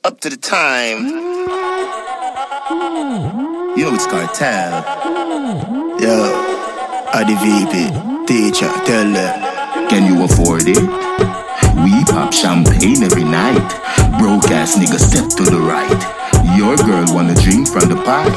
Up to the time. You know it's Cartel. Yo, the VP, teacher, tell them. Can you afford it? We pop champagne every night. Broke ass nigga step to the right. Your girl wanna drink from the pipe.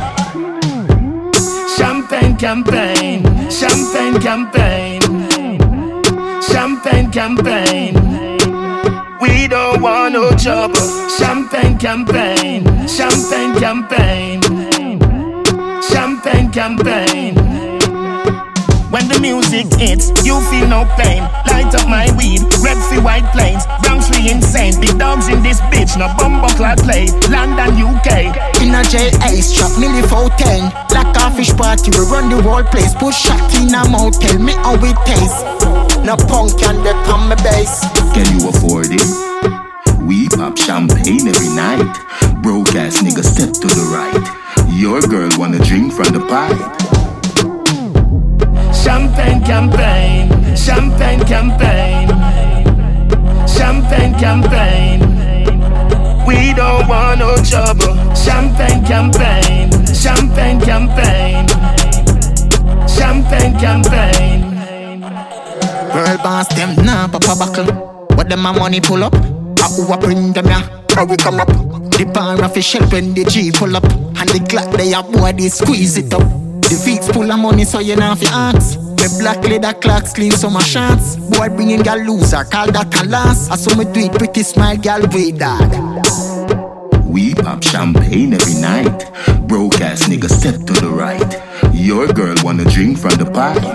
Champagne campaign, champagne campaign, champagne campaign. We don't want no trouble. Champagne campaign, champagne campaign, champagne campaign. When the music hits, you feel no pain. Light up my weed, red for white planes. Bronx we insane, big dogs in this bitch. No bumbuckler play, London, UK. In a J.A. strap, Millie 410. Like a fish party, we run the whole place. Push shot in a motel, me how it taste. No punk can they on my base. Can you afford it? We pop champagne every night. Broke ass nigga step to the right. Your girl wanna drink from the pipe. Champagne campaign, champagne campaign, champagne campaign. We don't want no trouble. Champagne campaign, champagne campaign, champagne campaign. Girl boss them nah papa buckle. What them my money pull up? Who bring them ya? How we come up? The bar of a shell when the G pull up. And the Glock they a boy they squeeze it up. The Vicks full of money so you know fi ask. The black leather clocks clean so my shots. Boy bringing gal loser, call that a last. I saw me do it pretty smile gal way dog. We pop champagne every night. Broke ass nigga step to the right. Your girl wanna drink from the pipe.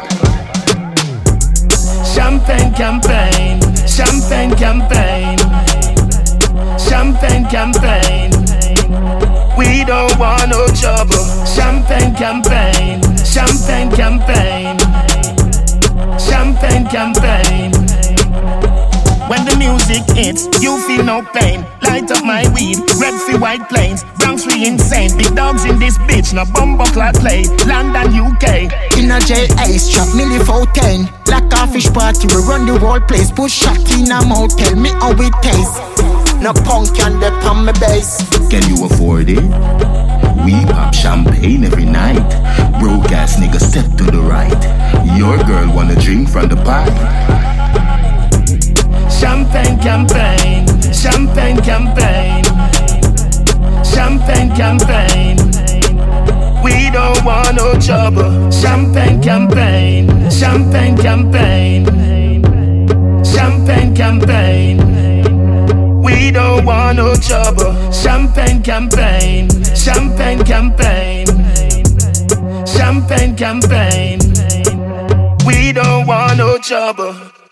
Champagne campaign, champagne campaign, champagne campaign. We don't want no trouble. Champagne campaign, champagne campaign, champagne campaign. When the music hits, you feel no pain. Light up my weed, red for white planes. Bronx we insane, big dogs in this bitch. No bumbuckler play, London, UK. In a J.A. strap, Millie 410. Like a fish party, we run the whole place. Push shot in a motel, me how it taste. No punk can they on my base. Can you afford it? We pop champagne every night. Broke ass nigga step to the right. Your girl wanna drink from the pipe. Champagne campaign, champagne campaign, champagne campaign. We don't want no trouble. Champagne campaign, champagne campaign, champagne campaign. We don't want no trouble. Champagne campaign, champagne campaign, champagne campaign. We don't want no trouble.